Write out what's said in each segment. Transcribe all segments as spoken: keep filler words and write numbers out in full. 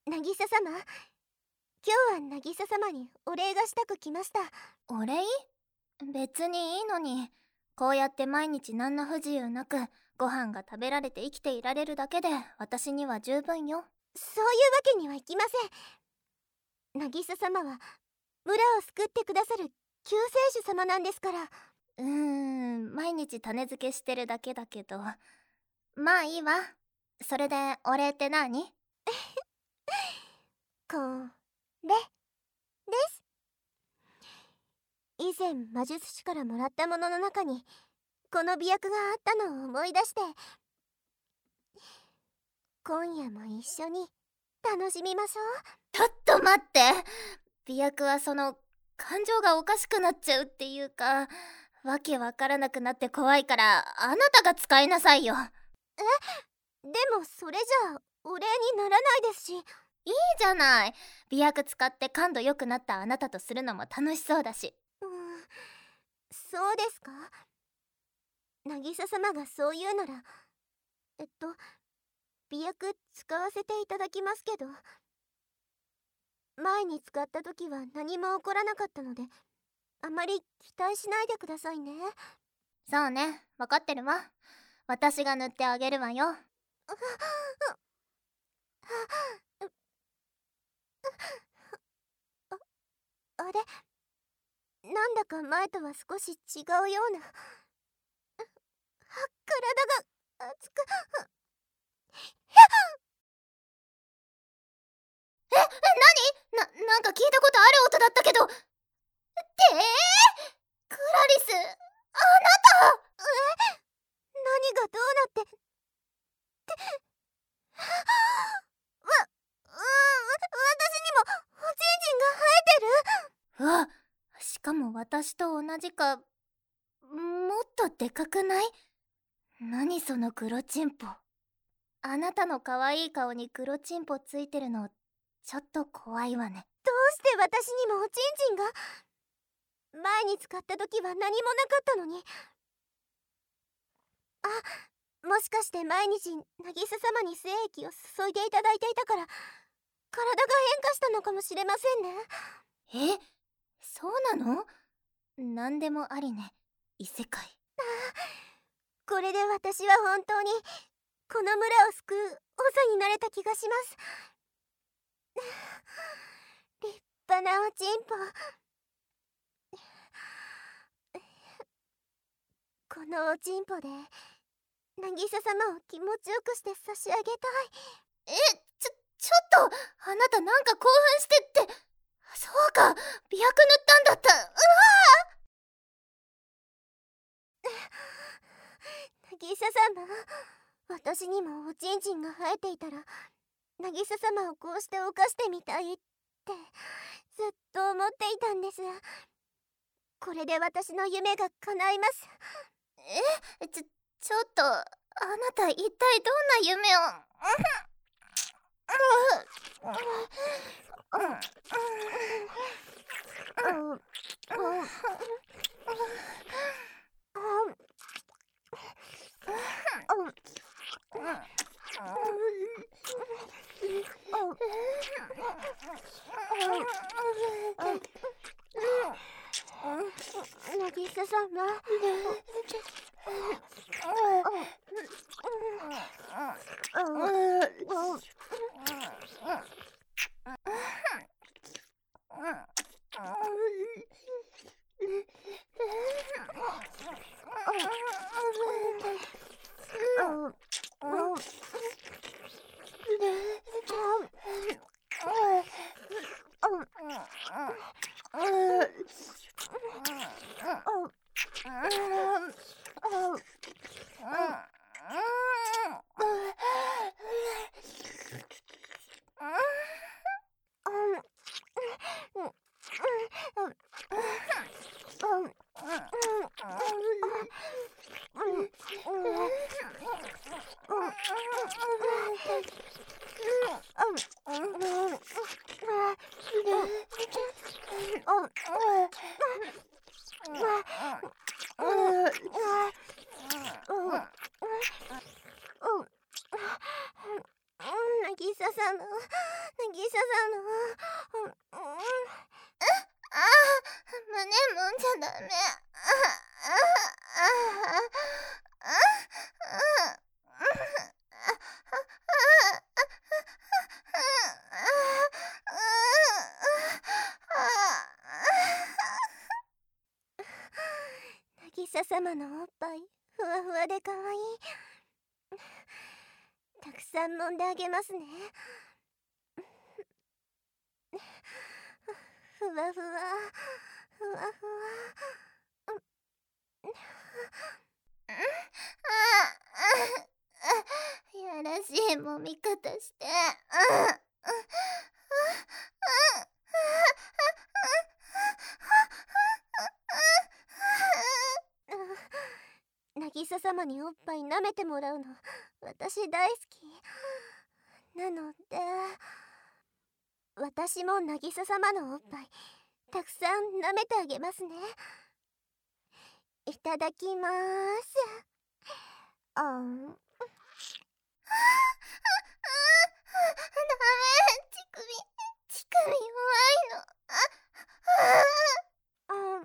渚様、今日は渚様にお礼がしたく来ました。 お礼？別にいいのに。こうやって毎日何の不自由なくご飯が食べられて生きていられるだけで私には十分よ。 そういうわけにはいきません。渚様は村を救ってくださる救世主様なんですから。 うーん、毎日種付けしてるだけだけど、まあいいわ。それでお礼って何？ これです。以前魔術師からもらったものの中にこの媚薬があったのを思い出して、今夜も一緒に楽しみましょう。 ちょっと待って。媚薬はその感情がおかしくなっちゃうっていうか、わけわからなくなって怖いからあなたが使いなさいよ。 え、でもそれじゃあお礼にならないですし。 いいじゃない。媚薬使って感度良くなったあなたとするのも楽しそうだし。 うん、そうですか。渚様がそう言うなら、えっと媚薬使わせていただきますけど、前に使った時は何も起こらなかったので、あまり期待しないでくださいね。 そうね、分かってるわ。私が塗ってあげるわよ。 あ、あれ、なんだか前とは少し違うような。体が熱く。 え、え、何？な、なんか聞いたことある音だったけど。ってー、クラリス、あなた。 え、何がどうなって。ってわ、うーん、私にもおちんちんが生えてる。 うわ、しかも私と同じか、もっとでかくない？何その黒チンポ。あなたの可愛い顔に黒チンポついてるのちょっと怖いわね。 どうして私にもおちんちんが。前に使った時は何もなかったのに。あ、もしかして毎日渚様に精液を注いでいただいていたから体が変化したのかもしれませんね。 え、そうなの？何でもありね、異世界。 ああ、これで私は本当にこの村を救う長になれた気がします。立派なおちんぽ。このおちんぽで渚様を気持ちよくして差し上げたい。 え、ちょ、ちょっと、あなたなんか興奮してって。そうか、媚薬塗ったんだった。うわ渚様、私にもおちんちんが生えていたら渚様をこうして犯してみたいってずっと思っていたんです。これで私の夢が叶います。 え、ちょ、ちょっと、あなた一体どんな夢を。 渚様、 様。うん、うん、 ああ、胸もんじゃダメ。 渚様のおっぱいふわふわでかわいい。たくさん揉んであげますね。ふわふわふわふわ。 やらしい揉み方して。 渚様におっぱい舐めてもらうの私大好きなので、私も渚様のおっぱいたくさん舐めてあげますね。いただきまーす。あん。ダメ、 乳首乳首弱いの。 あん。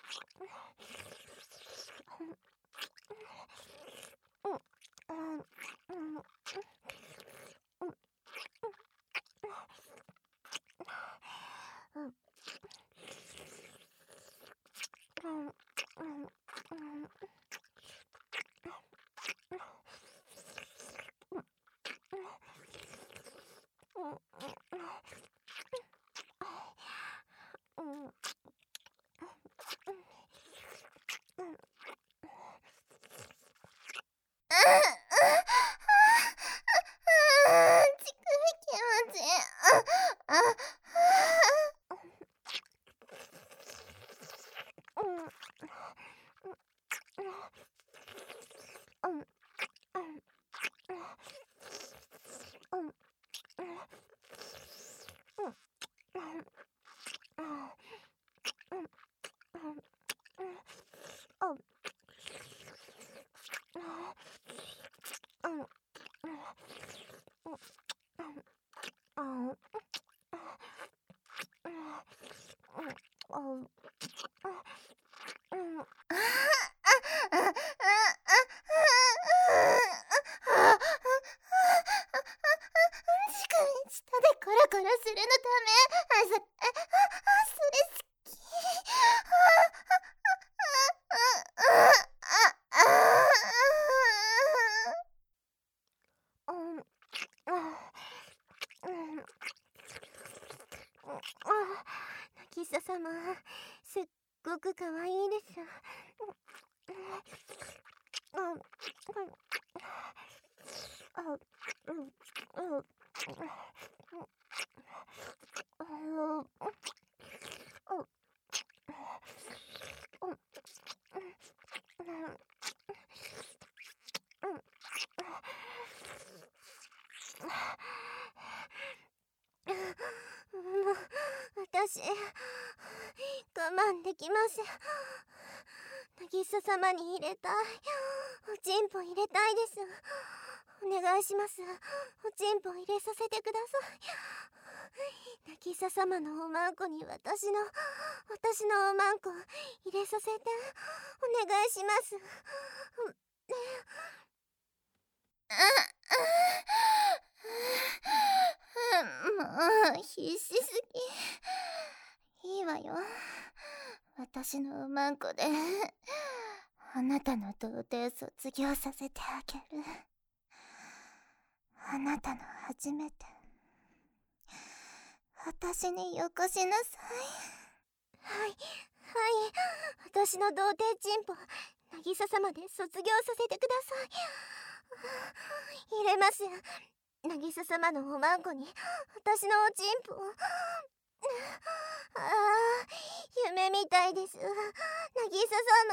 渚様、すっごくかわいいです。私、我慢できません。渚様に入れたい。おちんぽ入れたいです。お願いします。おちんぽ入れさせてください。渚様のおまんこに私の私のおまんこ入れさせてお願いします。 もう必死すぎ。いいわよ、私のおまんこであなたの童貞卒業させてあげる。あなたの初めて、私によこしなさい。 はい、はい、私の童貞チンポ渚様で卒業させてください。入れます。渚様のおまんこに私のおちんぽ。ああ、夢みたいです。渚様、渚様。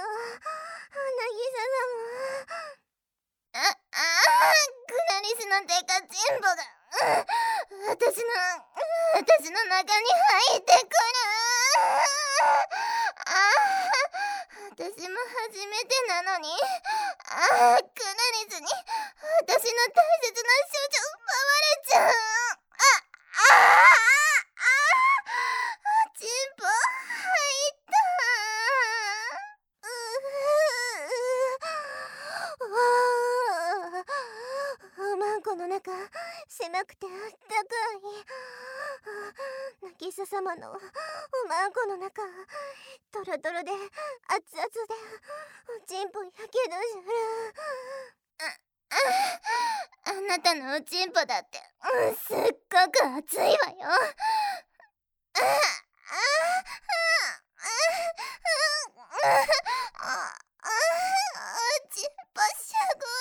あ、ああ、クラリスのデカチンポが、うん、私の私の中に入ってくる。ああ、私も初めてなのに、ああ、クラリスに私の大切な少女奪われちゃう。ああ。 狭くてあったかい。渚様のおまんこの中、トロトロで熱々でおちんぽやけどしあなたのおちんぽだって、うん、すっごく熱いわよ。ああおちんぽす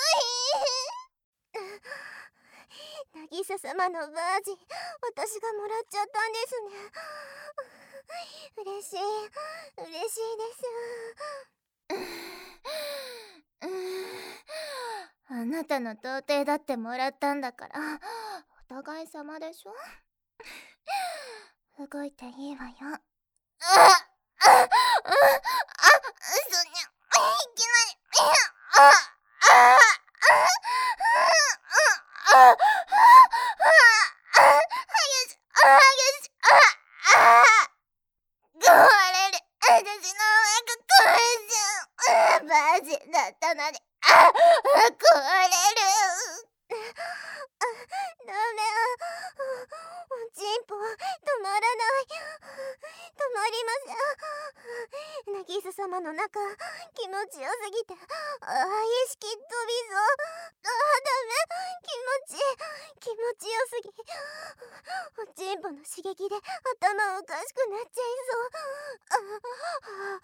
ごい。渚様のバージン、私がもらっちゃったんですね。嬉しい、嬉しいです。 あなたの童貞だってもらったんだから、お互い様でしょ。動いていいわよ。あああああ、そんにゃ、いきなり、ああああああバージンだったのに、あ、壊れる。 ダメ、おちんぽ止まらない。止まりません。渚様の中、気持ちよすぎて、ああ、意識飛びそう。ああ、ダメ、気持ち気持ちよすぎ。おちんぽの刺激で頭おかしくなっちゃいそう。ああ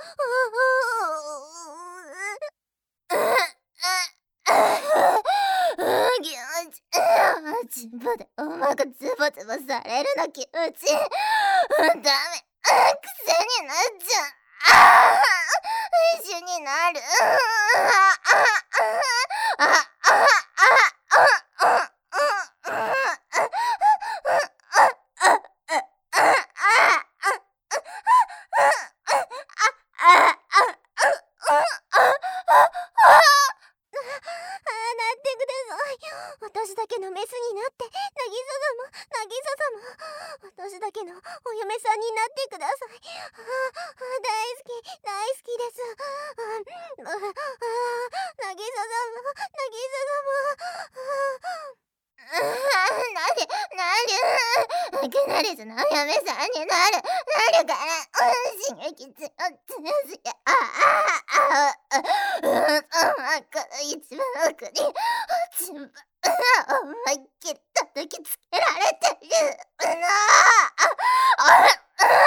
気持ち、おちんぽでおまがズボズボされるの気持ち、ダメ、癖になっちゃう。ああ、一緒になる。あああ私だけのメスになって、渚様、渚様、私だけのお嫁さんになってください。ああ、大好き、大好きです。ああ、ああ、渚様、渚なる、なる。いきなりそのお嫁さんになる、なるから、刺激強強すぎ、ああ、ああ、あこの一番奥に、おちんぽ、思いっきり叩きつけられてる。なあ、ああ、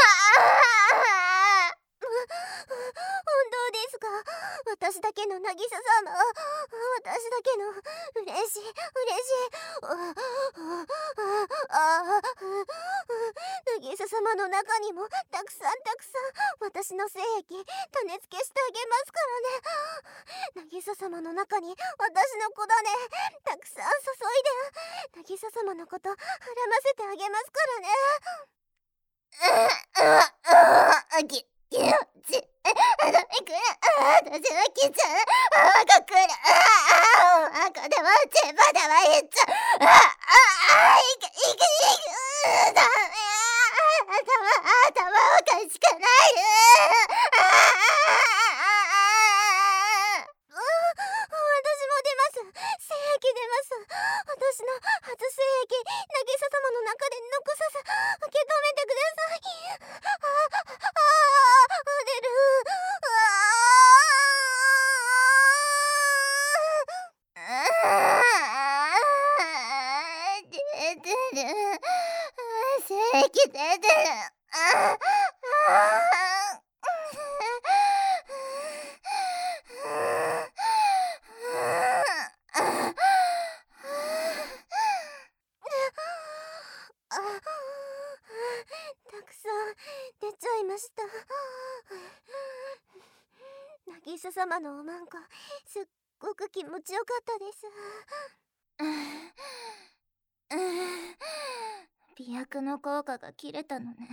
本当ですか？私だけの渚様、私だけの嬉しい嬉しい、ああ、渚様の中にもたくさんたくさん私の精液種付けしてあげますからね。渚様の中に私の子種たくさん注いで、渚様のことはらませてあげますからね。 き気持ち、あダメくる、あ私は来ちゃう、あが来る、ああこでもチンポでもいっちゃう、ああいくいくいく、ダメ、頭頭おかしくなる、ああ私も出ます。精液出ます。私の初精液、渚様の中で残さず受け止めてください。ああ、ああ、出る。 ああ出てる、精液出てる、ああたくさん出ちゃいました。渚様のおまんこ、すっごく気持ちよかったです。 美薬の効果が切れたのね。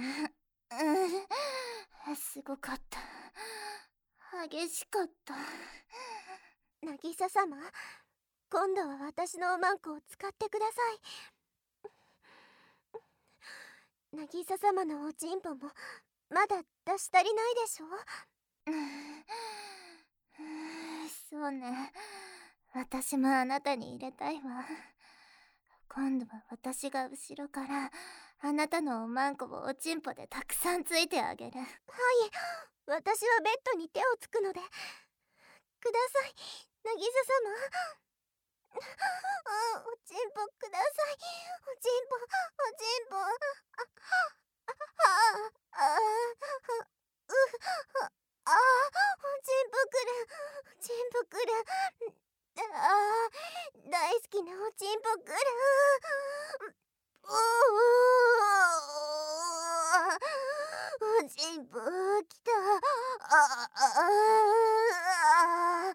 すごかった。激しかった。 渚様、今度は私のおまんこを使ってください。渚様のおちんぽもまだ出し足りないでしょ。 そうね、私もあなたに入れたいわ。 今度は私が後ろからあなたのおまんこをおちんぽでたくさんついてあげる。はい、 私はベッドに手をつくのでください、渚様。あ、おちんぽください。おちんぽ、おちんぽ。あ、あ、あ、あ、う、あ、あ、おちんぽくる、おちんぽくる。あ、大好きなおちんぽくる。うおちんぽきた。ああ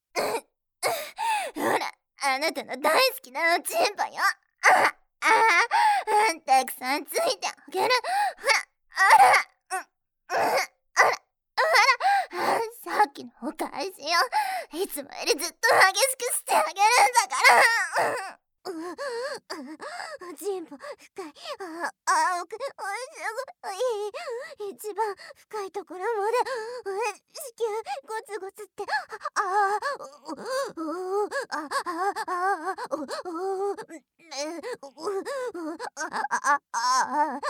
ほら、あなたの大好きなおちんぽよ。ああ、たくさんついてあげる。ほら、あら、うん、うん、あら、あら、さっきのお返しよ。いつもよりずっと激しくしてあげるんだから。 おちんぽ深い。ああ、奥、おいしょ、いい。一番深いところまで子宮ゴツゴツって。ああ、おお、ああ、ああ、おお、ね、おお、ああ、ああ、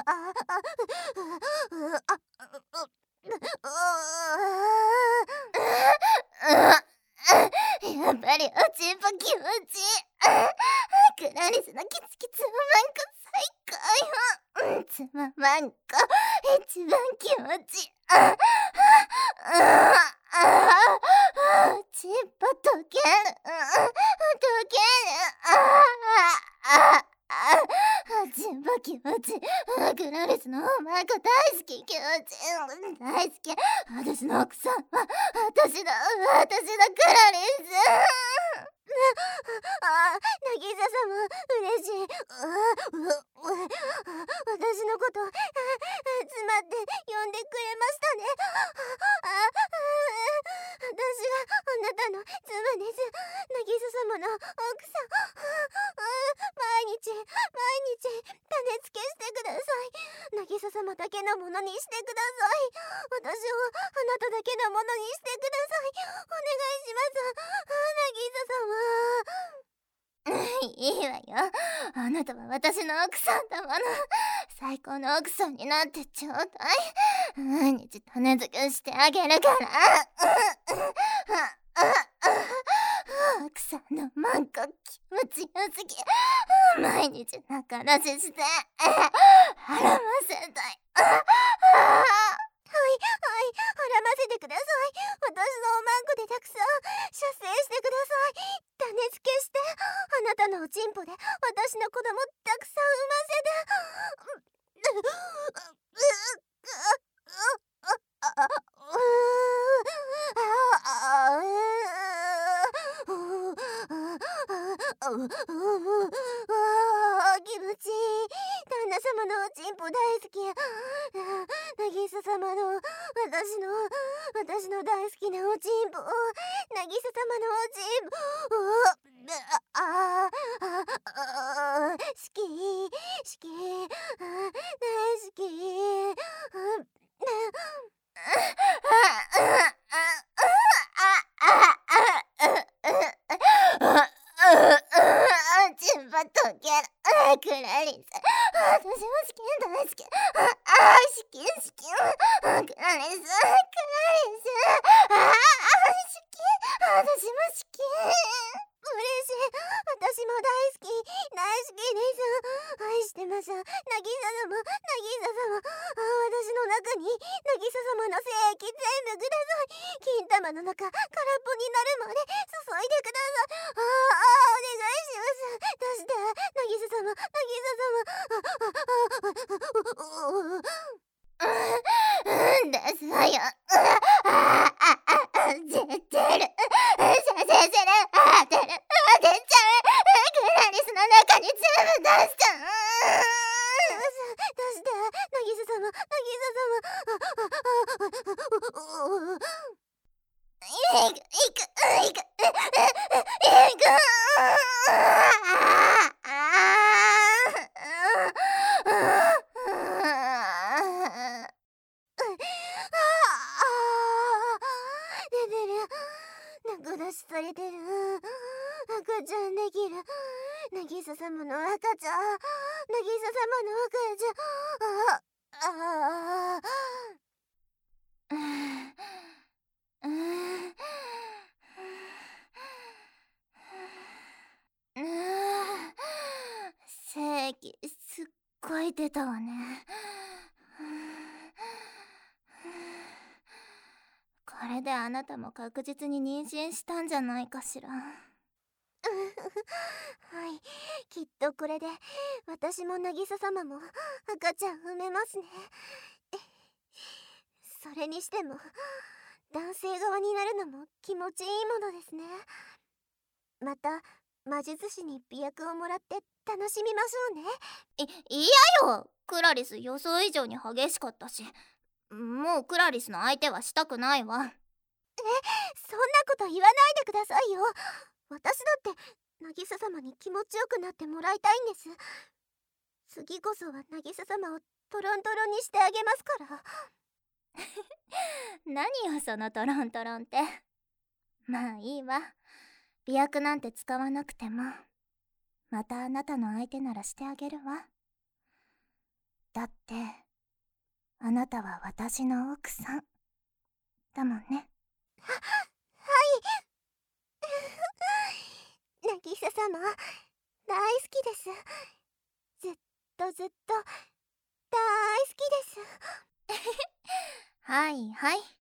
やっぱりおちんぽ気持ちいい。クラリスのキツキツおまんこ最高よ。つままんこ一番気持ちいい。あああ、おちんぽ溶ける、溶ける。あああ、おちんぽ気持ちいい。クラリスのおまんこ大好き、気持ちいい、大好き。私の奥さんは私の私のクラリス。 あ、渚様嬉しい。私のこと妻って呼んでくれましたね。あ、私があなたの妻です。渚様の奥さん。毎日毎日種付けしてください。渚様だけのものにしてください。私をあなただけのものにしてください。お願いします、渚様。 いいわよ。あなたは私の奥さんだもの。最高の奥さんになってちょうだい。毎日種付けしてあげるから。奥さんのマンコ気持ちよすぎ。毎日仲出しして腹ませたい。 はいはい、絡ませてください。私のおまんこでたくさん射精してください。種付けしてあなたのおちんぽで私の子供たくさん産ませて。気持ちいい。旦那様のおちんぽ大好き。渚様の私の私の大好きなおちんぽ。渚様のおちんぽ。あああ、好き好き、大好き。 チンポ溶ける。クラリス、私も好き、大好き。ああ、好き好き。クラリス、クラリス。ああ、好き。私も好き。 嬉しい。私も大好き大好きです。愛してます。渚様、渚様。私の中に渚様の精液全部ください。金玉の中空っぽになるまで注いでください。ああ、お願いします。出して渚様、渚様。 うん、出すわよ。ああああ、出てる。射精する。あ、出る。あ、出ちゃう。クラリスの中に全部出した。 出して、渚様、渚様。 いく、いく、いく、いく。 出てる。泣く出しされてる。赤ちゃんできる。渚様の赤ちゃん、渚様の赤ちゃん、あああうーんうーんうーん正義すっごい出たわね。これであなたも確実に妊娠したんじゃないかしら。 はい、きっとこれで私も渚様も赤ちゃん産めますね。それにしても男性側になるのも気持ちいいものですね。また魔術師に美薬をもらって楽しみましょうね。 い、嫌よ。クラリス予想以上に激しかったし、もうクラリスの相手はしたくないわ。 え、そんなこと言わないでくださいよ。私だって渚様に気持ちよくなってもらいたいんです。次こそは渚様をトロントロンにしてあげますから。 何よそのトロントロンって。まあいいわ。美薬なんて使わなくてもまたあなたの相手ならしてあげるわ。だってあなたは私の奥さんだもんね。 は、はい渚様大好きです。ずっとずっと大好きです。 はいはい。